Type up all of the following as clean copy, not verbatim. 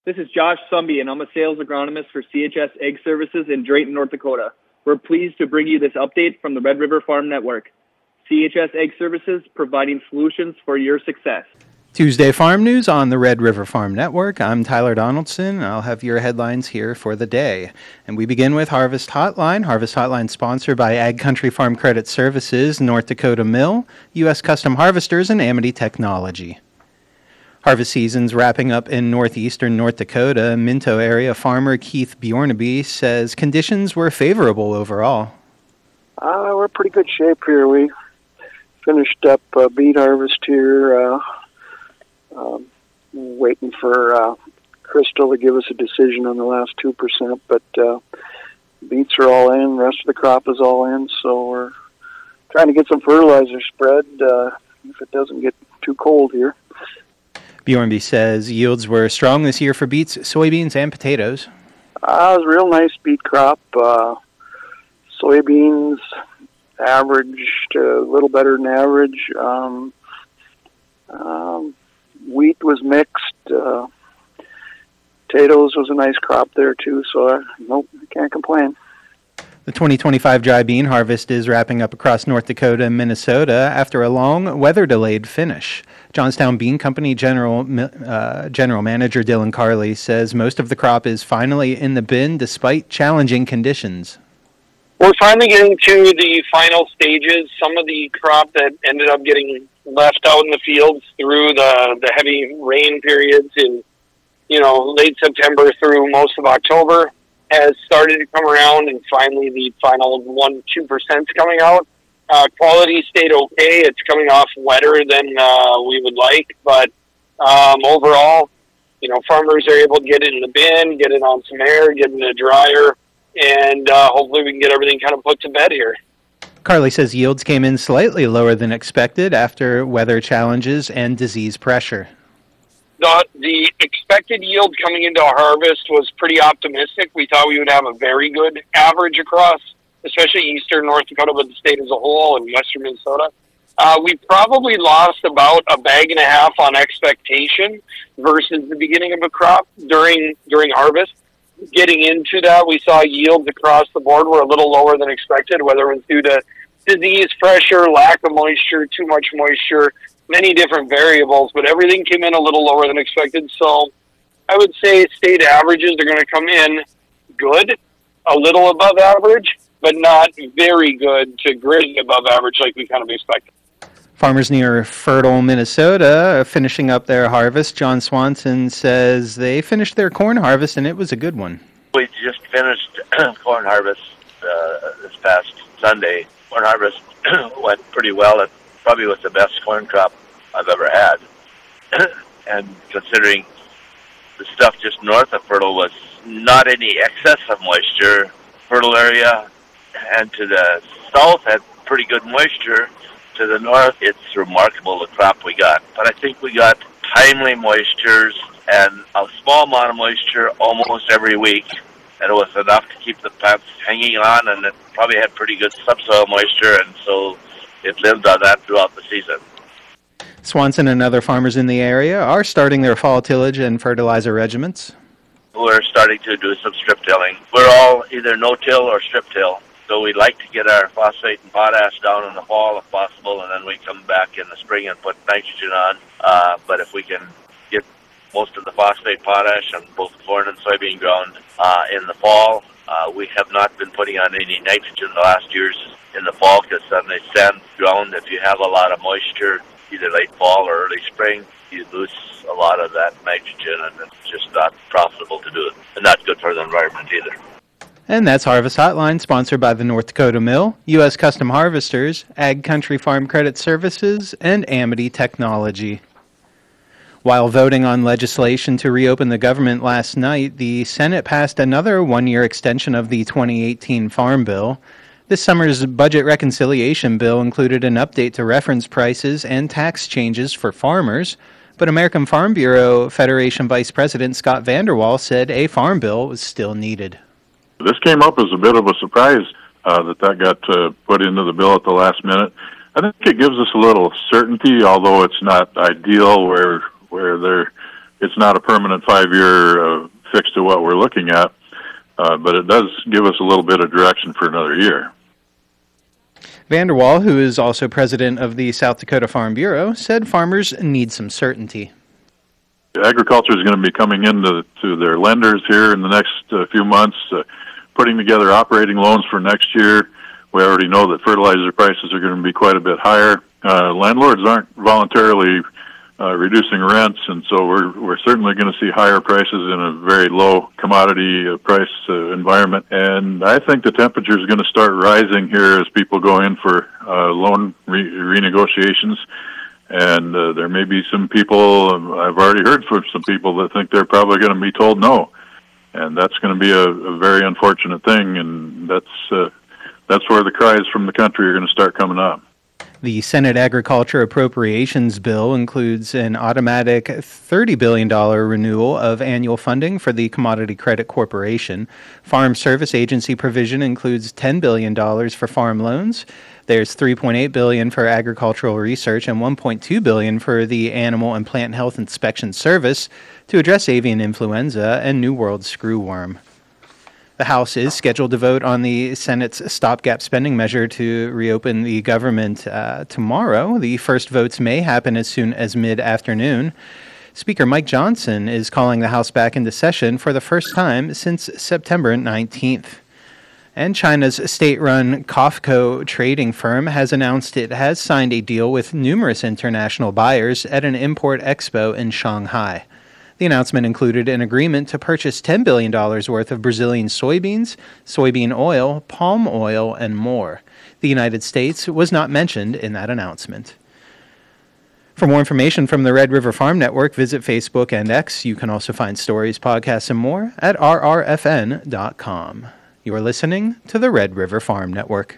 This is Josh Sumby, and I'm a sales agronomist for CHS Egg Services in Drayton, North Dakota. We're pleased to bring you this update from the Red River Farm Network. CHS Egg Services, providing solutions for your success. Tuesday Farm News on the Red River Farm Network. I'm Tyler Donaldson. I'll have your headlines here for the day. And we begin with Harvest Hotline. Harvest Hotline sponsored by Ag Country Farm Credit Services, North Dakota Mill, U.S. Custom Harvesters, and Amity Technology. Harvest season's wrapping up in northeastern North Dakota. Minto area farmer Keith Bjornaby says conditions were favorable overall. We're in pretty good shape here. We finished up beet harvest here, waiting for Crystal to give us a decision on the last 2%, but beets are all in, the rest of the crop is all in, so we're trying to get some fertilizer spread if it doesn't get too cold here. Bjornby says yields were strong this year for beets, soybeans, and potatoes. It was a real nice beet crop. Soybeans averaged a little better than average. Wheat was mixed. Potatoes was a nice crop there too, so I can't complain. The 2025 dry bean harvest is wrapping up across North Dakota and Minnesota after a long, weather-delayed finish. Johnstown Bean Company General Manager Dylan Carley says most of the crop is finally in the bin despite challenging conditions. We're finally getting to the final stages. Some of the crop that ended up getting left out in the fields through the heavy rain periods in late September through most of October has started to come around, and finally the final 1-2% is coming out. Quality stayed okay. It's coming off wetter than we would like, but overall, farmers are able to get it in the bin, get it on some air, get it in a dryer, and hopefully we can get everything kind of put to bed here. Carley says yields came in slightly lower than expected after weather challenges and disease pressure. The expected yield coming into harvest was pretty optimistic. We thought we would have a very good average across, especially eastern North Dakota, but the state as a whole, and western Minnesota. We probably lost about a bag and a half on expectation versus the beginning of a crop during harvest. Getting into that, we saw yields across the board were a little lower than expected, whether it was due to disease, pressure, lack of moisture, too much moisture, many different variables, but everything came in a little lower than expected. So I would say state averages are going to come in good, a little above average, but not very good to greatly above average like we kind of expected. Farmers near Fertile, Minnesota are finishing up their harvest. John Swanson says they finished their corn harvest and it was a good one. We just finished corn harvest this past Sunday. Corn harvest went pretty well. It probably was the best corn crop I've ever had. And considering the stuff just north of Fertile was not any excess of moisture, Fertile area and to the south had pretty good moisture. To the north, it's remarkable the crop we got. But I think we got timely moistures and a small amount of moisture almost every week. And it was enough to keep the plants hanging on, and it probably had pretty good subsoil moisture, and so it lived on that throughout the season. Swanson and other farmers in the area are starting their fall tillage and fertilizer regimens. We're starting to do some strip tilling. We're all either no-till or strip-till. So we'd like to get our phosphate and potash down in the fall if possible, and then we come back in the spring and put nitrogen on. But if we can get most of the phosphate, potash on both corn and soybean ground in the fall, we have not been putting on any nitrogen the last years in the fall because on the sand ground, if you have a lot of moisture, either late fall or early spring, you lose a lot of that nitrogen, and it's just not profitable to do it, and not good for the environment either. And that's Harvest Hotline, sponsored by the North Dakota Mill, U.S. Custom Harvesters, Ag Country Farm Credit Services, and Amity Technology. While voting on legislation to reopen the government last night, the Senate passed another one-year extension of the 2018 Farm Bill. This summer's budget reconciliation bill included an update to reference prices and tax changes for farmers, but American Farm Bureau Federation Vice President Scott Vanderwall said a farm bill was still needed. This came up as a bit of a surprise that got put into the bill at the last minute. I think it gives us a little certainty, although it's not ideal where there it's not a permanent 5-year fix to what we're looking at, but it does give us a little bit of direction for another year. Vanderwall, who is also president of the South Dakota Farm Bureau, said farmers need some certainty. Agriculture is going to be coming into their lenders here in the next few months, putting together operating loans for next year. We already know that fertilizer prices are going to be quite a bit higher. Landlords aren't voluntarily reducing rents, and so we're certainly going to see higher prices in a very low commodity price environment. And I think the temperature is going to start rising here as people go in for loan renegotiations. And there may be some people, I've already heard from some people that think they're probably going to be told no. And that's going to be a very unfortunate thing, and that's where the cries from the country are going to start coming up. The Senate Agriculture Appropriations Bill includes an automatic $30 billion renewal of annual funding for the Commodity Credit Corporation. Farm Service Agency provision includes $10 billion for farm loans. There's $3.8 billion for agricultural research and $1.2 billion for the Animal and Plant Health Inspection Service to address avian influenza and New World screwworm. The House is scheduled to vote on the Senate's stopgap spending measure to reopen the government tomorrow. The first votes may happen as soon as mid-afternoon. Speaker Mike Johnson is calling the House back into session for the first time since September 19th. And China's state-run COFCO trading firm has announced it has signed a deal with numerous international buyers at an import expo in Shanghai. The announcement included an agreement to purchase $10 billion worth of Brazilian soybeans, soybean oil, palm oil, and more. The United States was not mentioned in that announcement. For more information from the Red River Farm Network, visit Facebook and X. You can also find stories, podcasts, and more at rrfn.com. You are listening to the Red River Farm Network.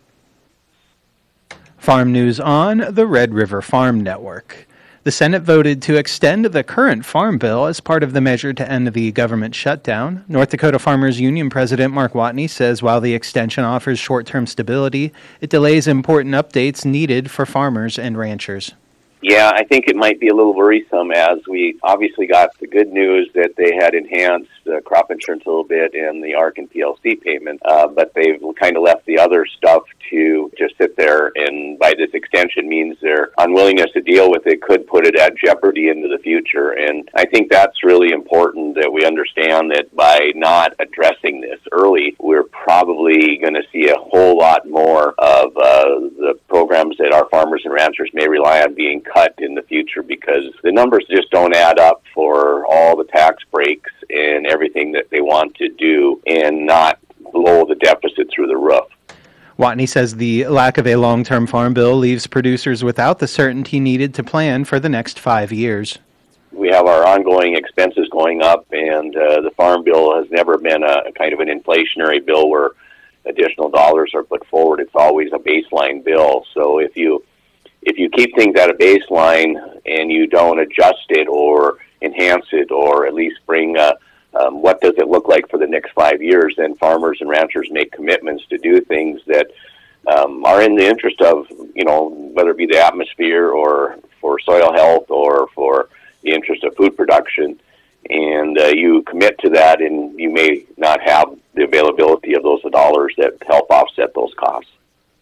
Farm news on the Red River Farm Network. The Senate voted to extend the current Farm Bill as part of the measure to end the government shutdown. North Dakota Farmers Union President Mark Watney says while the extension offers short-term stability, it delays important updates needed for farmers and ranchers. Yeah, I think it might be a little worrisome as we obviously got the good news that they had enhanced crop insurance a little bit and the ARC and PLC payment, but they've kind of left the other stuff to just sit there, and by this extension means their unwillingness to deal with it could put it at jeopardy into the future. And I think that's really important that we understand that by not addressing this early, we're probably going to see a whole lot more of the programs that our farmers and ranchers may rely on being cut in the future, because the numbers just don't add up for all the tax breaks and everything that they want to do and not blow the deficit through the roof. Watney says the lack of a long-term farm bill leaves producers without the certainty needed to plan for the next 5 years. We have our ongoing expenses going up, and the farm bill has never been a kind of an inflationary bill where additional dollars are put forward. It's always a baseline bill. So if you keep things at a baseline and you don't adjust it or enhance it or at least bring what does it look like for the next 5 years, then farmers and ranchers make commitments to do things that are in the interest of, whether it be the atmosphere or for soil health or for the interest of food production. And you commit to that, and you may not have the availability of those dollars that help offset those costs.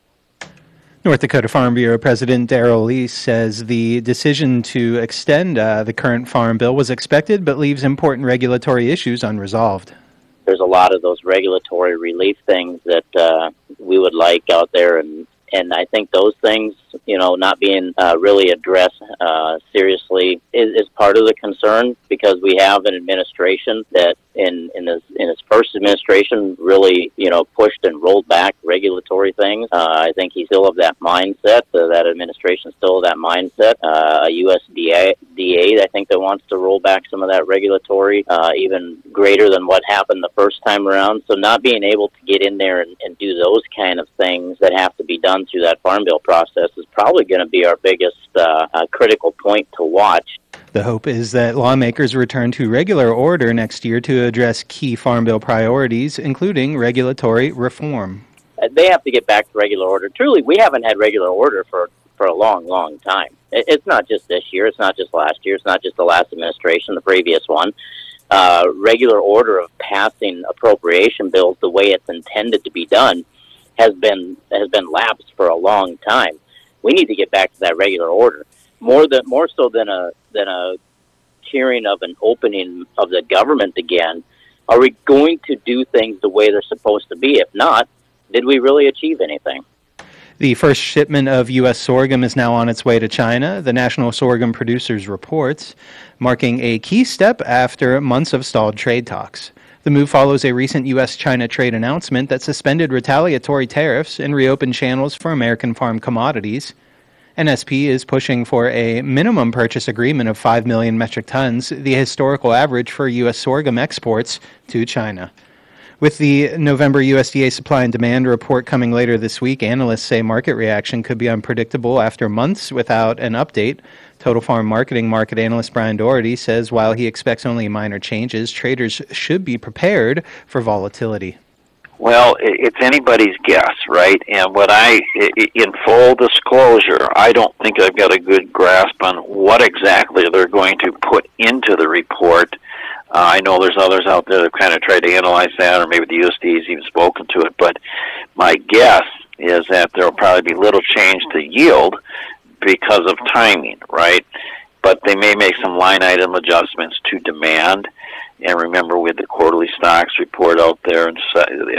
North Dakota Farm Bureau President Darrell Lease says the decision to extend the current farm bill was expected but leaves important regulatory issues unresolved. There's a lot of those regulatory relief things that we would like out there, and I think those things, not being really addressed seriously is part of the concern, because we have an administration that in his first administration really, pushed and rolled back regulatory things. I think he's still of that mindset. That administration still of that mindset. USDA, I think, that wants to roll back some of that regulatory, even greater than what happened the first time around. So not being able to get in there and do those kind of things that have to be done through that farm bill process is probably going to be our biggest critical point to watch. The hope is that lawmakers return to regular order next year to address key Farm Bill priorities, including regulatory reform. They have to get back to regular order. Truly, we haven't had regular order for for a long, long time. It's not just this year. It's not just last year. It's not just the last administration, the previous one. Regular order of passing appropriation bills the way it's intended to be done has been lapsed for a long time. We need to get back to that regular order, more so than a hearing of an opening of the government again. Are we going to do things the way they're supposed to be? If not, did we really achieve anything? The first shipment of U.S. sorghum is now on its way to China, the National Sorghum Producers reports, marking a key step after months of stalled trade talks. The move follows a recent U.S.-China trade announcement that suspended retaliatory tariffs and reopened channels for American farm commodities. NSP is pushing for a minimum purchase agreement of 5 million metric tons, the historical average for U.S. sorghum exports to China. With the November USDA supply and demand report coming later this week, analysts say market reaction could be unpredictable after months without an update. Total Farm Marketing market analyst Brian Doherty says while he expects only minor changes, traders should be prepared for volatility. Well, it's anybody's guess, right? And in full disclosure, I don't think I've got a good grasp on what exactly they're going to put into the report. I know there's others out there that kind of tried to analyze that, or maybe the USDA has even spoken to it, but my guess is that there will probably be little change to yield because of timing, right? But they may make some line item adjustments to demand. And remember, we had the quarterly stocks report out there, and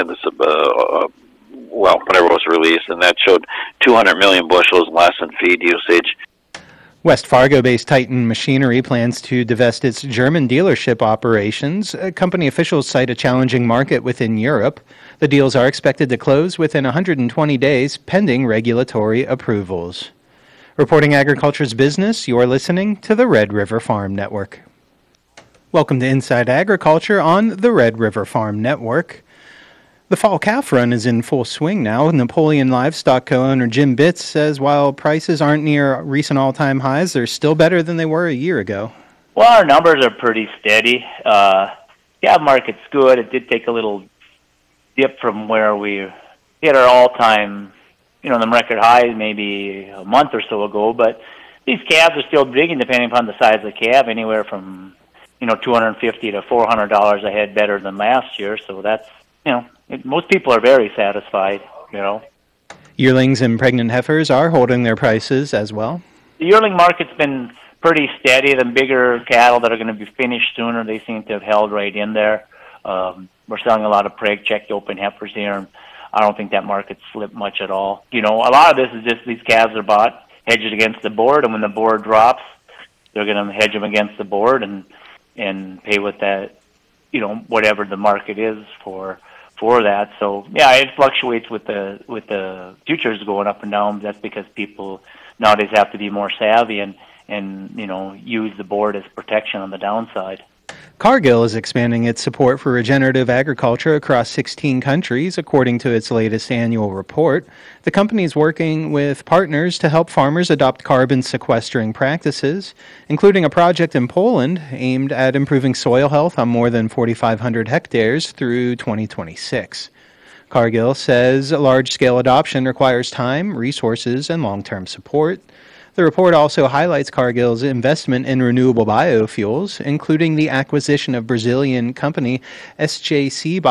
whenever it was released, and that showed 200 million bushels less in feed usage. West Fargo-based Titan Machinery plans to divest its German dealership operations. Company officials cite a challenging market within Europe. The deals are expected to close within 120 days, pending regulatory approvals. Reporting agriculture's business, you're listening to the Red River Farm Network. Welcome to Inside Agriculture on the Red River Farm Network. The fall calf run is in full swing now. Napoleon Livestock co-owner Jim Bitts says while prices aren't near recent all-time highs, they're still better than they were a year ago. Well, our numbers are pretty steady. Calf market's good. It did take a little dip from where we hit our all-time, the record highs maybe a month or so ago. But these calves are still big, and depending upon the size of the calf, anywhere from $250 to $400 a head better than last year. So that's most people are very satisfied, Yearlings and pregnant heifers are holding their prices as well. The yearling market's been pretty steady. The bigger cattle that are going to be finished sooner, they seem to have held right in there. We're selling a lot of preg-checked open heifers here, and I don't think that market's slipped much at all. A lot of this is just these calves are bought, hedged against the board, and when the board drops, they're going to hedge them against the board and pay with that, whatever the market is for that. So yeah, it fluctuates with the futures going up and down. That's because people nowadays have to be more savvy and use the board as protection on the downside. Cargill is expanding its support for regenerative agriculture across 16 countries, according to its latest annual report. The company is working with partners to help farmers adopt carbon sequestering practices, including a project in Poland aimed at improving soil health on more than 4,500 hectares through 2026. Cargill says large-scale adoption requires time, resources, and long-term support. The report also highlights Cargill's investment in renewable biofuels, including the acquisition of Brazilian company SJC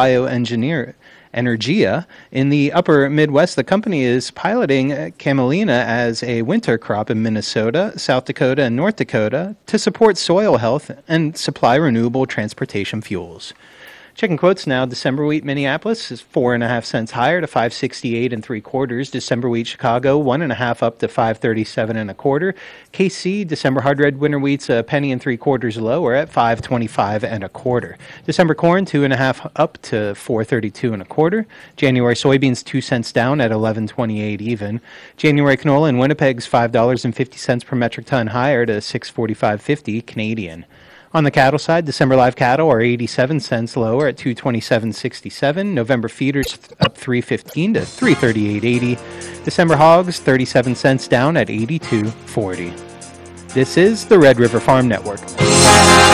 Bioenergia. In the upper Midwest, the company is piloting camelina as a winter crop in Minnesota, South Dakota, and North Dakota to support soil health and supply renewable transportation fuels. Checking quotes now. December wheat Minneapolis is 4.5 cents higher to 5.68 3/4. December wheat Chicago 1.5 up to 5.37 1/4. KC December hard red winter wheat's $0.01 3/4 lower at 5.25 1/4. December corn 2.5 up to 4.32 1/4. January soybeans 2 cents down at 11.28 even. January canola in Winnipeg's $5.50 per metric ton higher to 6.45.50 Canadian. On the cattle side, December live cattle are 87 cents lower at 227.67. November feeders up 3.15 to 338.80. December hogs 37 cents down at 82.40. This is the Red River Farm Network.